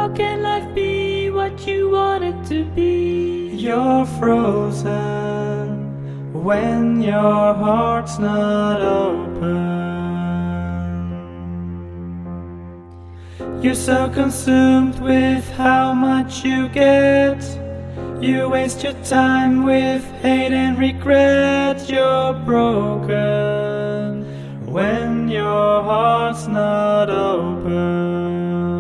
How can life be what you want it to be? You're frozen when your heart's not open. You're so consumed with how much you get. You waste your time with hate and regret. You're broken when your heart's not open.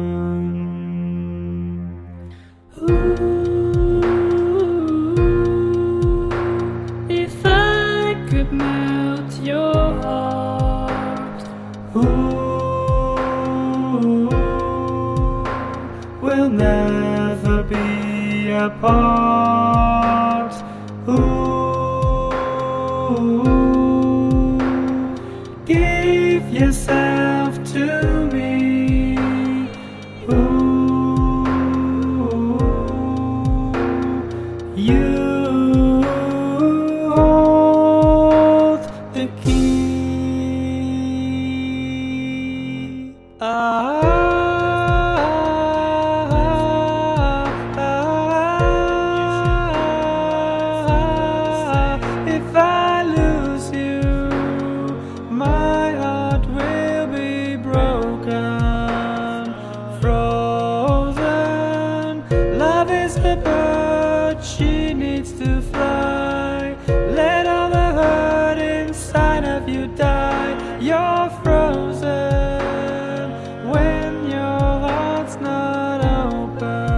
If I could melt your heart, we'll never be apart. Give yourself to me. You hold the key. If I lose you, my heart will be broken, frozen. Love is a bird, she needs to fly. Let all the hurt inside of you die. You're frozen when your heart's not open.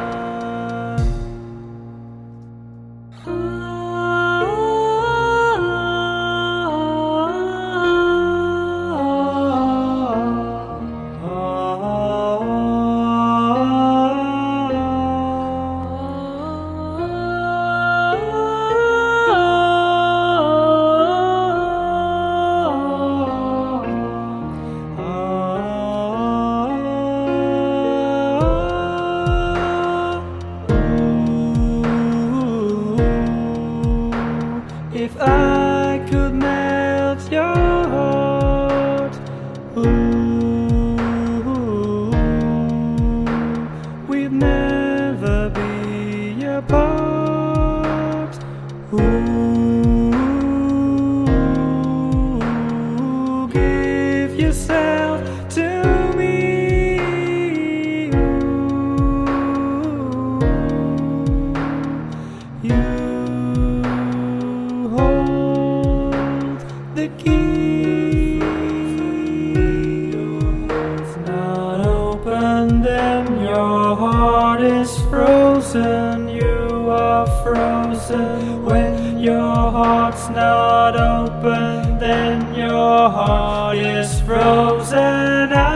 If I could melt your heart, we'd never be apart. Give yourself to me. You hold the key. It's not open, then your heart is frozen. You are frozen when your heart's not open, then your heart is frozen.